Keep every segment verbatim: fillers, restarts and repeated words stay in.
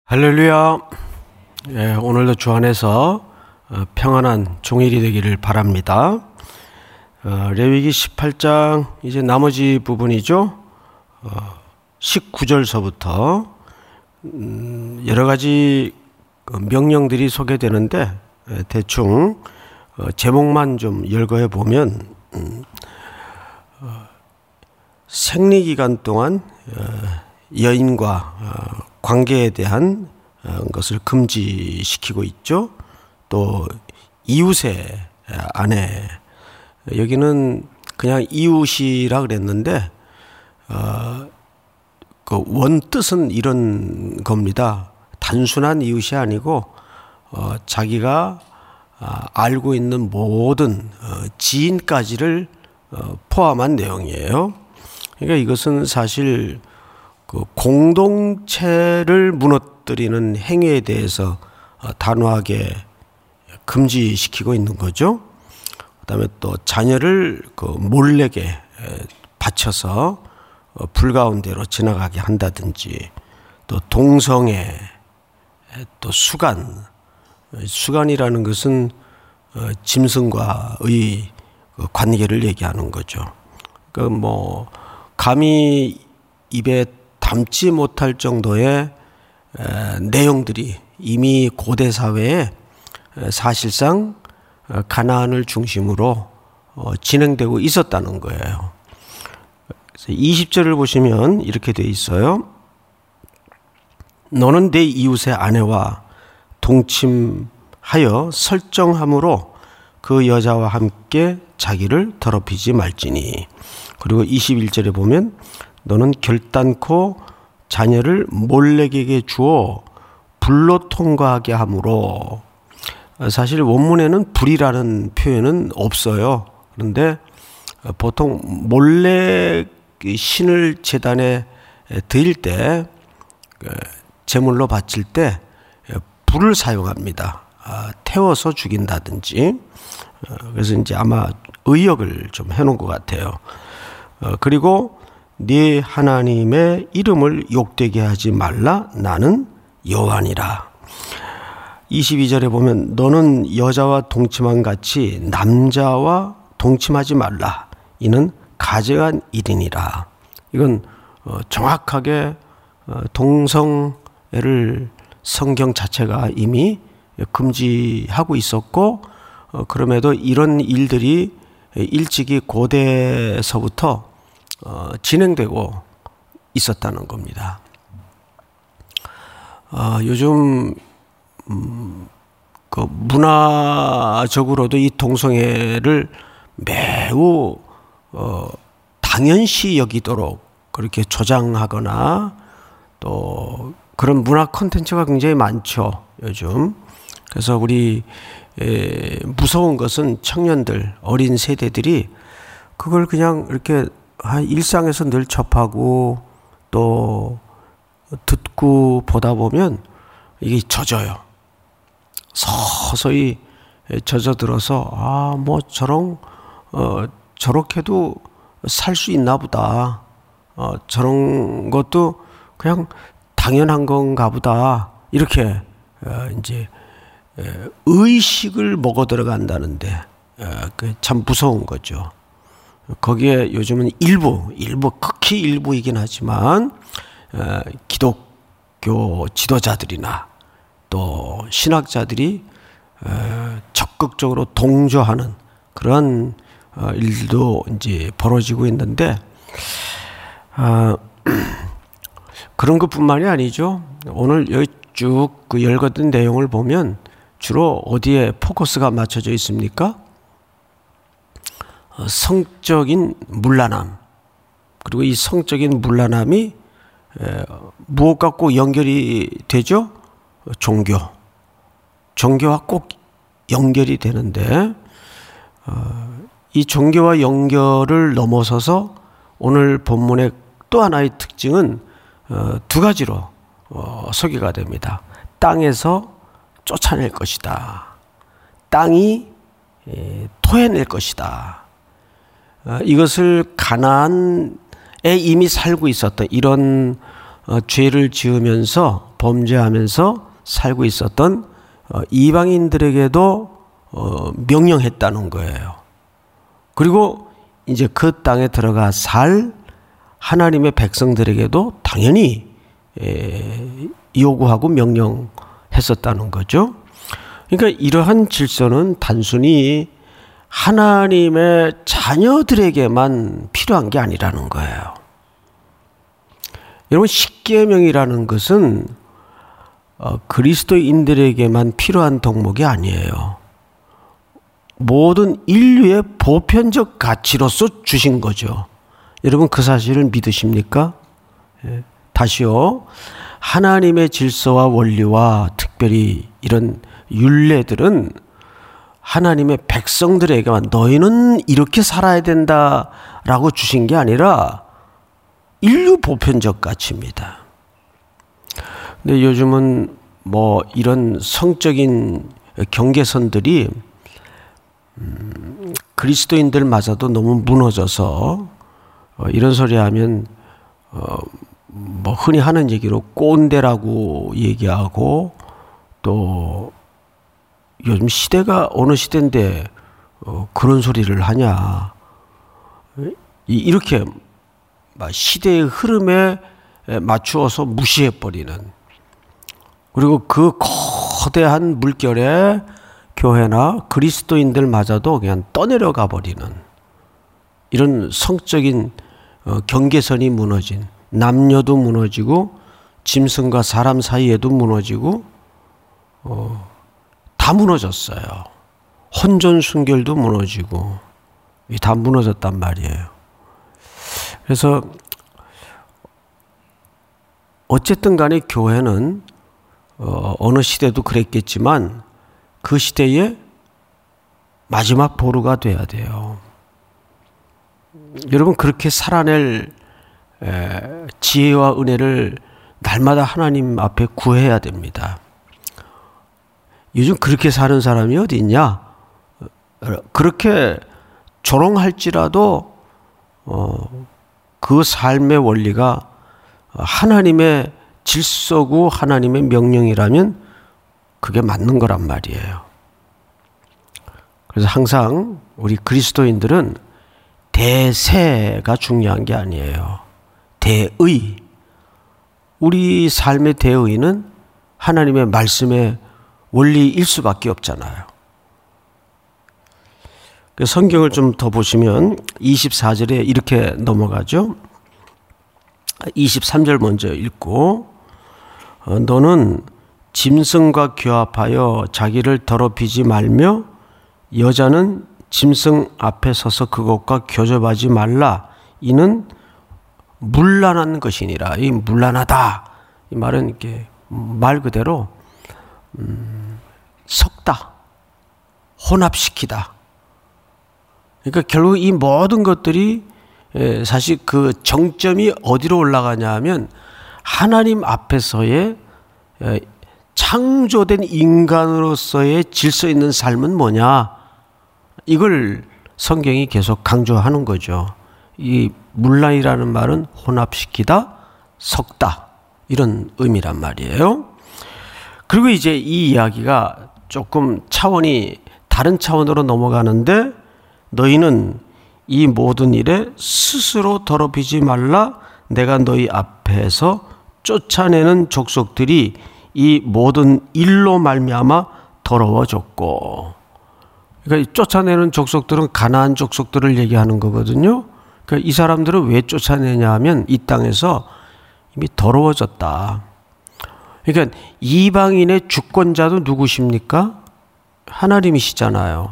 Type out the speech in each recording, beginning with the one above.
할렐루야. 예, 오늘도 주 안에서 어, 평안한 종일이 되기를 바랍니다. 어, 레위기 십팔 장 이제 나머지 부분이죠. 어, 십구 절서부터 음, 여러 가지 명령들이 소개되는데 예, 대충 어, 제목만 좀 열거해 보면 음, 어, 생리기간 동안 어, 여인과 어, 관계에 대한 것을 금지시키고 있죠. 또 이웃의 아내, 여기는 그냥 이웃이라 그랬는데 어, 그 원뜻은 이런 겁니다. 단순한 이웃이 아니고 어, 자기가 아, 알고 있는 모든 어, 지인까지를 어, 포함한 내용이에요. 그러니까 이것은 사실 그 공동체를 무너뜨리는 행위에 대해서 단호하게 금지시키고 있는 거죠. 그다음에 또 자녀를 그 몰래게 바쳐서 불 가운데로 지나가게 한다든지, 또 동성애, 또 수간, 수간이라는 것은 짐승과의 관계를 얘기하는 거죠. 그 뭐 감히 입에 담지 못할 정도의 에, 내용들이 이미 고대 사회에 에, 사실상 어, 가나안을 중심으로 어, 진행되고 있었다는 거예요. 그래서 이십 절을 보시면 이렇게 돼 있어요. 너는 내 이웃의 아내와 동침하여 설정함으로 그 여자와 함께 자기를 더럽히지 말지니. 그리고 이십일 절에 보면 너는 결단코 자녀를 몰래에게 주어 불로 통과하게 하므로, 사실 원문에는 불이라는 표현은 없어요. 그런데 보통 몰래 신을 제단에 드릴 때, 제물로 바칠 때 불을 사용합니다. 태워서 죽인다든지. 그래서 이제 아마 의역을 좀 해놓은 것 같아요. 그리고 네 하나님의 이름을 욕되게 하지 말라. 나는 여호와니라. 이십이 절에 보면 너는 여자와 동침한 같이 남자와 동침하지 말라. 이는 가증한 일이니라. 이건 정확하게 동성애를 성경 자체가 이미 금지하고 있었고, 그럼에도 이런 일들이 일찍이 고대에서부터 어, 진행되고 있었다는 겁니다. 어, 요즘 음, 그 문화적으로도 이 동성애를 매우 어, 당연시 여기도록 그렇게 조장하거나 또 그런 문화 콘텐츠가 굉장히 많죠, 요즘. 그래서 우리 에, 무서운 것은 청년들, 어린 세대들이 그걸 그냥 이렇게 일상에서 늘 접하고 또 듣고 보다 보면 이게 젖어요. 서서히 젖어들어서 아, 뭐 저런 어, 저렇게도 살 수 있나 보다. 어, 저런 것도 그냥 당연한 건가 보다. 이렇게 어, 이제 의식을 먹어 들어간다는데 어, 그 참 무서운 거죠. 거기에 요즘은 일부, 일부, 극히 일부이긴 하지만, 어, 기독교 지도자들이나 또 신학자들이 어, 적극적으로 동조하는 그런 어, 일도 이제 벌어지고 있는데, 어, 그런 것 뿐만이 아니죠. 오늘 여기 쭉 그 열거된 내용을 보면 주로 어디에 포커스가 맞춰져 있습니까? 성적인 문란함, 그리고 이 성적인 문란함이 무엇과 꼭 연결이 되죠? 종교. 종교와 꼭 연결이 되는데, 이 종교와 연결을 넘어서서 오늘 본문의 또 하나의 특징은 두 가지로 소개가 됩니다. 땅에서 쫓아낼 것이다. 땅이 토해낼 것이다. 이것을 가나안에 이미 살고 있었던 이런 어, 죄를 지으면서 범죄하면서 살고 있었던 어, 이방인들에게도 어, 명령했다는 거예요. 그리고 이제 그 땅에 들어가 살 하나님의 백성들에게도 당연히 에, 요구하고 명령했었다는 거죠. 그러니까 이러한 질서는 단순히 하나님의 자녀들에게만 필요한 게 아니라는 거예요. 여러분, 십계명이라는 것은 어, 그리스도인들에게만 필요한 덕목이 아니에요. 모든 인류의 보편적 가치로서 주신 거죠. 여러분, 그 사실을 믿으십니까? 예. 다시요. 하나님의 질서와 원리와 특별히 이런 율례들은 하나님의 백성들에게만 너희는 이렇게 살아야 된다라고 주신 게 아니라 인류 보편적 가치입니다. 근데 요즘은 뭐 이런 성적인 경계선들이 음, 그리스도인들마저도 너무 무너져서 어, 이런 소리 하면 어, 뭐 흔히 하는 얘기로 꼰대라고 얘기하고, 또 요즘 시대가 어느 시대인데 어, 그런 소리를 하냐, 이렇게 시대의 흐름에 맞추어서 무시해버리는, 그리고 그 거대한 물결에 교회나 그리스도인들마저도 그냥 떠내려가 버리는 이런 성적인 경계선이 무너진, 남녀도 무너지고 짐승과 사람 사이에도 무너지고 어, 다 무너졌어요. 혼전 순결도 무너지고 다 무너졌단 말이에요. 그래서 어쨌든 간에 교회는 어, 어느 시대도 그랬겠지만 그 시대의 마지막 보루가 돼야 돼요. 여러분, 그렇게 살아낼 에, 지혜와 은혜를 날마다 하나님 앞에 구해야 됩니다. 요즘 그렇게 사는 사람이 어디 있냐? 그렇게 조롱할지라도 어, 그 삶의 원리가 하나님의 질서고 하나님의 명령이라면 그게 맞는 거란 말이에요. 그래서 항상 우리 그리스도인들은 대세가 중요한 게 아니에요. 대의. 우리 삶의 대의는 하나님의 말씀의 원리일 수밖에 없잖아요. 성경을 좀 더 보시면 이십사 절에 이렇게 넘어가죠. 이십삼 절 먼저 읽고, 너는 짐승과 교합하여 자기를 더럽히지 말며 여자는 짐승 앞에 서서 그것과 교접하지 말라. 이는 문란한 것이니라. 이 문란하다. 이 말은 이렇게 말 그대로 음, 섞다, 혼합시키다. 그러니까 결국 이 모든 것들이 사실 그 정점이 어디로 올라가냐 하면 하나님 앞에서의 창조된 인간으로서의 질서 있는 삶은 뭐냐, 이걸 성경이 계속 강조하는 거죠. 이 문란이라는 말은 혼합시키다, 섞다, 이런 의미란 말이에요. 그리고 이제 이 이야기가 조금 차원이 다른 차원으로 넘어가는데, 너희는 이 모든 일에 스스로 더럽히지 말라. 내가 너희 앞에서 쫓아내는 족속들이 이 모든 일로 말미암아 더러워졌고. 그러니까 쫓아내는 족속들은 가나안 족속들을 얘기하는 거거든요. 그러니까 이 사람들을 왜 쫓아내냐 하면 이 땅에서 이미 더러워졌다. 그러니까 이방인의 주권자도 누구십니까? 하나님이시잖아요.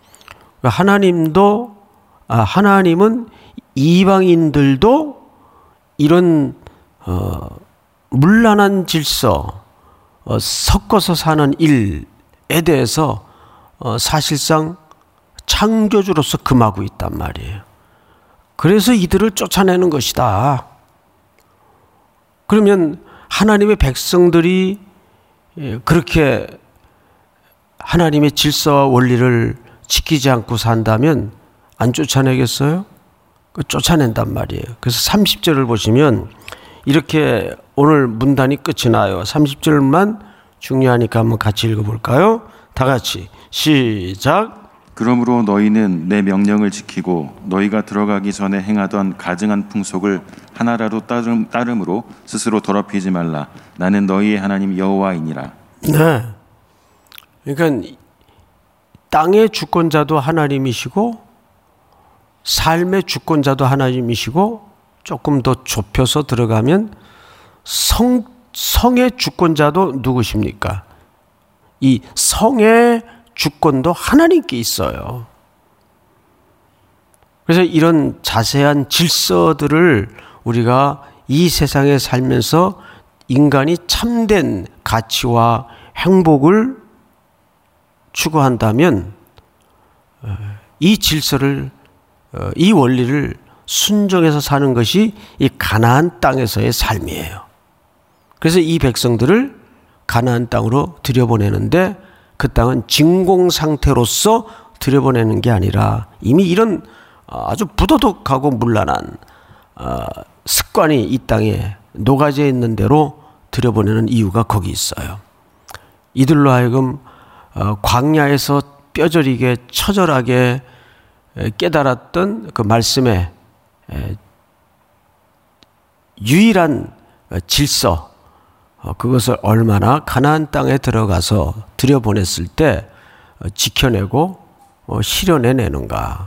하나님도 아, 하나님은 이방인들도 이런 어, 문란한 질서, 어, 섞어서 사는 일에 대해서 어, 사실상 창조주로서 금하고 있단 말이에요. 그래서 이들을 쫓아내는 것이다. 그러면 하나님의 백성들이 그렇게 하나님의 질서와 원리를 지키지 않고 산다면 안 쫓아내겠어요? 쫓아낸단 말이에요. 그래서 삼십 절을 보시면 이렇게 오늘 문단이 끝이 나요. 삼십 절만 중요하니까 한번 같이 읽어볼까요? 다 같이 시작. 그러므로 너희는 내 명령을 지키고 너희가 들어가기 전에 행하던 가증한 풍속을 하나라도 따름, 따름으로 스스로 더럽히지 말라. 나는 너희의 하나님 여호와이니라. 네. 그러니까 땅의 주권자도 하나님이시고 삶의 주권자도 하나님이시고 조금 더 좁혀서 들어가면 성, 성의 주권자도 누구십니까? 이 성의 주권도 하나님께 있어요. 그래서 이런 자세한 질서들을 우리가 이 세상에 살면서 인간이 참된 가치와 행복을 추구한다면 이 질서를, 이 원리를 순종해서 사는 것이 이 가나안 땅에서의 삶이에요. 그래서 이 백성들을 가나안 땅으로 들여보내는데 그 땅은 진공 상태로서 들여보내는 게 아니라 이미 이런 아주 부도덕하고 문란한 습관이 이 땅에 녹아져 있는 대로 들여보내는 이유가 거기 있어요. 이들로 하여금 광야에서 뼈저리게 처절하게 깨달았던 그 말씀의 유일한 질서, 그것을 얼마나 가나안 땅에 들어가서 들여보냈을 때 지켜내고 실현해내는가.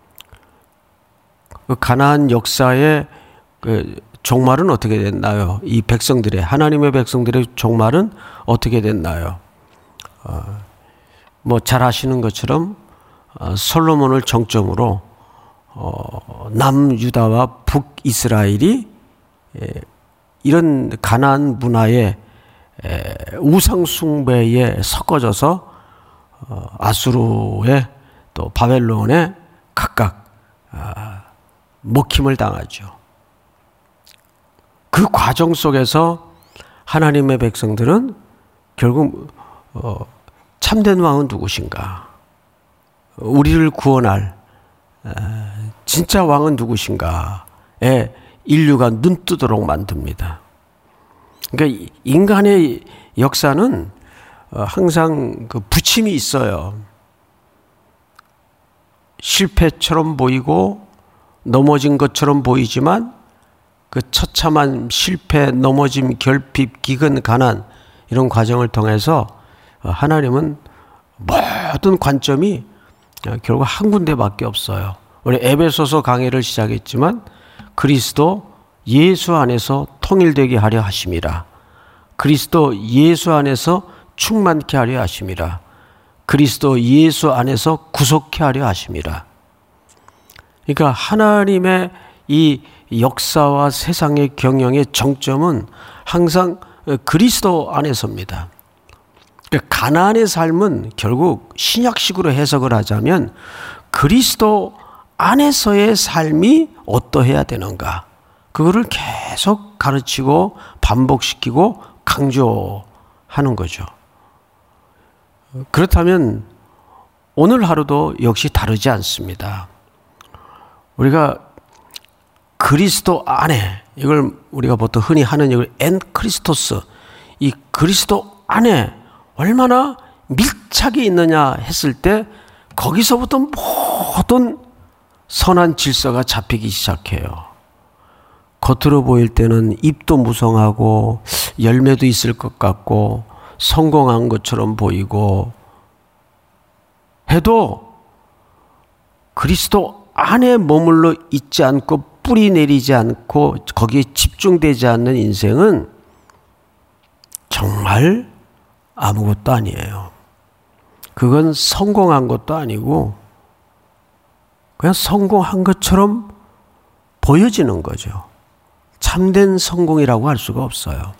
그 가나안 역사의 그 종말은 어떻게 됐나요? 이 백성들의, 하나님의 백성들의 종말은 어떻게 됐나요? 어, 뭐 잘 아시는 것처럼 어, 솔로몬을 정점으로 어, 남유다와 북이스라엘이 에, 이런 가나안 문화의 에, 우상 숭배에 섞어져서 어, 아수르의 또 바벨론에 각각 아, 먹힘을 당하죠. 그 과정 속에서 하나님의 백성들은 결국 어, 참된 왕은 누구신가? 우리를 구원할 에, 진짜 왕은 누구신가에 인류가 눈 뜨도록 만듭니다. 그러니까 인간의 역사는 항상 그 부침이 있어요. 실패처럼 보이고 넘어진 것처럼 보이지만 그 처참한 실패, 넘어짐, 결핍, 기근, 가난 이런 과정을 통해서 하나님은 모든 관점이 결국 한 군데밖에 없어요. 우리 에베소서 강해를 시작했지만 그리스도 예수 안에서 통일되게 하려 하심이라. 그리스도 예수 안에서 충만케 하려 하심이라. 그리스도 예수 안에서 구속케 하려 하심이라. 그러니까 하나님의 이 역사와 세상의 경영의 정점은 항상 그리스도 안에서입니다. 그러니까 가나안의 삶은 결국 신약식으로 해석을 하자면 그리스도 안에서의 삶이 어떠해야 되는가, 그거를 계속 가르치고 반복시키고 강조하는 거죠. 그렇다면 오늘 하루도 역시 다르지 않습니다. 우리가 그리스도 안에, 이걸 우리가 보통 흔히 하는 이걸 엔 크리스토스, 이 그리스도 안에 얼마나 밀착이 있느냐 했을 때 거기서부터 모든 선한 질서가 잡히기 시작해요. 겉으로 보일 때는 입도 무성하고 열매도 있을 것 같고 성공한 것처럼 보이고 해도 그리스도 안에 머물러 있지 않고 뿌리 내리지 않고 거기에 집중되지 않는 인생은 정말 아무것도 아니에요. 그건 성공한 것도 아니고 그냥 성공한 것처럼 보여지는 거죠. 참된 성공이라고 할 수가 없어요.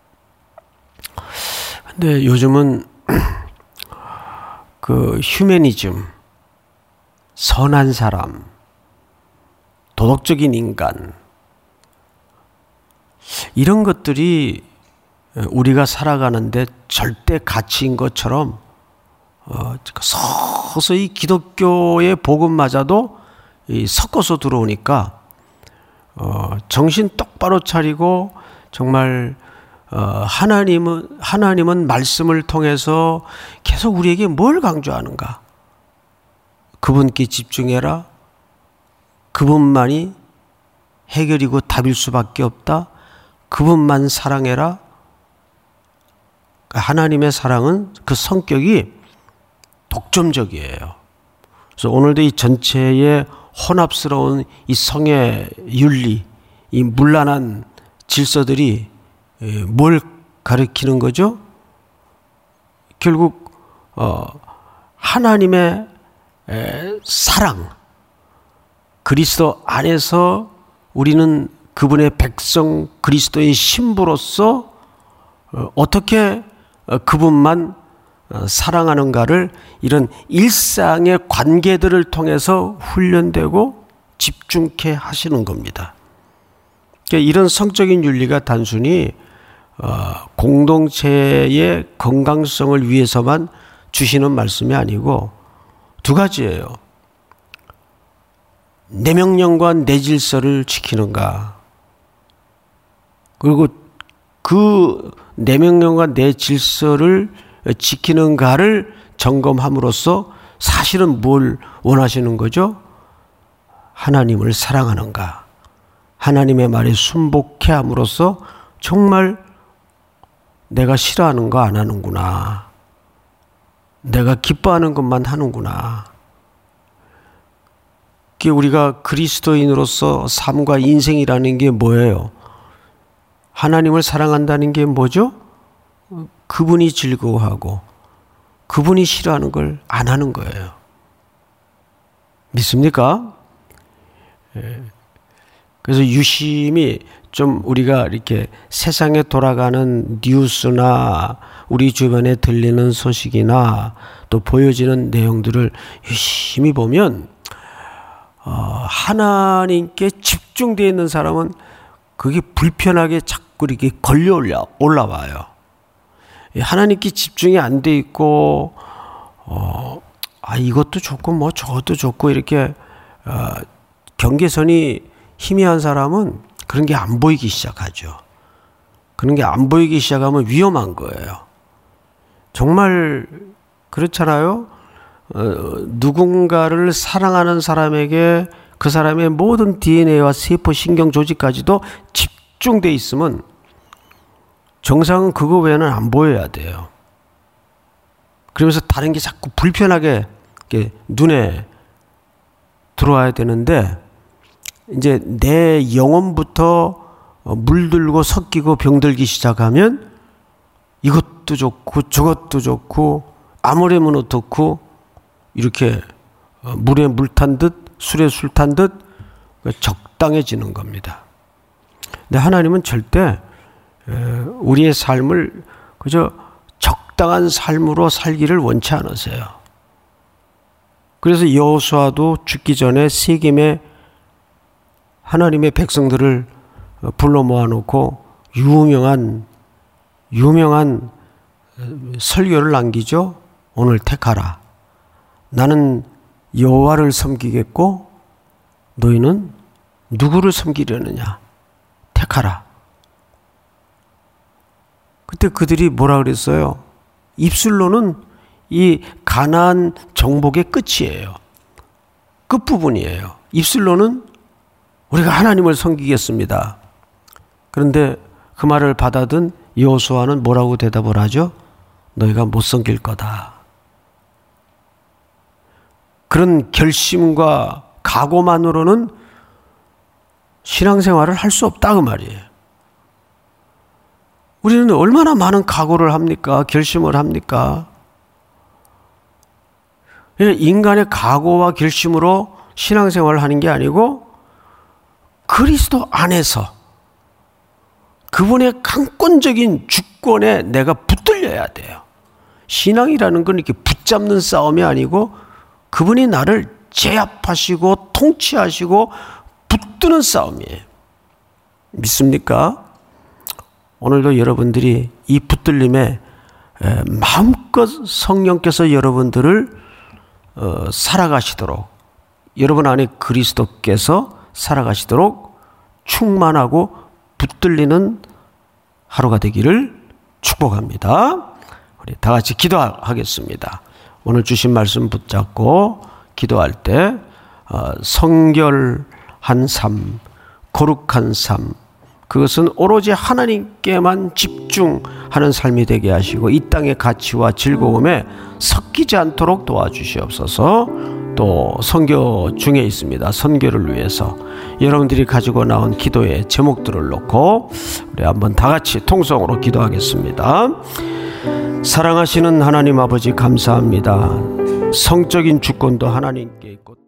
근데 요즘은 그 휴머니즘, 선한 사람, 도덕적인 인간, 이런 것들이 우리가 살아가는데 절대 가치인 것처럼 어, 서서히 기독교의 복음마저도 이 섞어서 들어오니까 어, 정신 똑바로 차리고 정말 어, 하나님은 하나님은 말씀을 통해서 계속 우리에게 뭘 강조하는가? 그분께 집중해라. 그분만이 해결이고 답일 수밖에 없다. 그분만 사랑해라. 하나님의 사랑은 그 성격이 독점적이에요. 그래서 오늘도 이 전체의 혼합스러운 이 성의 윤리, 이 문란한 질서들이 뭘 가리키는 거죠? 결국 어, 하나님의 에, 사랑, 그리스도 안에서 우리는 그분의 백성 그리스도의 신부로서 어, 어떻게 어, 그분만 어, 사랑하는가를 이런 일상의 관계들을 통해서 훈련되고 집중케 하시는 겁니다. 그러니까 이런 성적인 윤리가 단순히 어, 공동체의 건강성을 위해서만 주시는 말씀이 아니고 두 가지예요. 내 명령과 내 질서를 지키는가, 그리고 그 내 명령과 내 질서를 지키는가를 점검함으로써 사실은 뭘 원하시는 거죠? 하나님을 사랑하는가, 하나님의 말에 순복해 함으로써 정말 내가 싫어하는 거 안 하는구나, 내가 기뻐하는 것만 하는구나. 우리가 그리스도인으로서 삶과 인생이라는 게 뭐예요? 하나님을 사랑한다는 게 뭐죠? 그분이 즐거워하고 그분이 싫어하는 걸 안 하는 거예요. 믿습니까? 그래서 유심히 좀 우리가 이렇게 세상에 돌아가는 뉴스나 우리 주변에 들리는 소식이나 또 보여지는 내용들을 유심히 보면 어, 하나님께 집중되어 있는 사람은 그게 불편하게 자꾸 이렇게 걸려 올라, 올라와요. 하나님께 집중이 안 돼 있고, 어, 아, 이것도 좋고, 뭐, 저것도 좋고, 이렇게, 어, 경계선이 희미한 사람은 그런 게 안 보이기 시작하죠. 그런 게 안 보이기 시작하면 위험한 거예요. 정말, 그렇잖아요? 어, 누군가를 사랑하는 사람에게 그 사람의 모든 디엔에이와 세포 신경 조직까지도 집중돼 있으면 정상은 그거 외에는 안 보여야 돼요. 그러면서 다른 게 자꾸 불편하게 이렇게 눈에 들어와야 되는데 이제 내 영혼부터 물들고 섞이고 병들기 시작하면 이것도 좋고 저것도 좋고 아무래면 어떻고 이렇게 물에 물 탄 듯 술에 술 탄 듯 적당해지는 겁니다. 근데 하나님은 절대 우리의 삶을 그저 적당한 삶으로 살기를 원치 않으세요. 그래서 여호수아도 죽기 전에 세겜에 하나님의 백성들을 불러 모아놓고 유명한 유명한 설교를 남기죠. 오늘 택하라. 나는 여호와를 섬기겠고 너희는 누구를 섬기려느냐? 택하라. 그때 그들이 뭐라 그랬어요? 입술로는 이 가나안 정복의 끝이에요. 끝부분이에요. 입술로는 우리가 하나님을 섬기겠습니다. 그런데 그 말을 받아든 여호수아는 뭐라고 대답을 하죠? 너희가 못 섬길 거다. 그런 결심과 각오만으로는 신앙생활을 할 수 없다 그 말이에요. 우리는 얼마나 많은 각오를 합니까? 결심을 합니까? 인간의 각오와 결심으로 신앙생활을 하는 게 아니고 그리스도 안에서 그분의 강권적인 주권에 내가 붙들려야 돼요. 신앙이라는 건 이렇게 붙잡는 싸움이 아니고 그분이 나를 제압하시고 통치하시고 붙드는 싸움이에요. 믿습니까? 오늘도 여러분들이 이 붙들림에 마음껏 성령께서 여러분들을 살아가시도록, 여러분 안에 그리스도께서 살아가시도록 충만하고 붙들리는 하루가 되기를 축복합니다. 우리 다 같이 기도하겠습니다. 오늘 주신 말씀 붙잡고 기도할 때 어, 성결한 삶, 거룩한 삶, 그것은 오로지 하나님께만 집중하는 삶이 되게 하시고 이 땅의 가치와 즐거움에 섞이지 않도록 도와주시옵소서. 또 선교 중에 있습니다. 선교를 위해서 여러분들이 가지고 나온 기도의 제목들을 놓고 우리 한번 다 같이 통성으로 기도하겠습니다. 사랑하시는 하나님 아버지 감사합니다. 성적인 주권도 하나님께 있고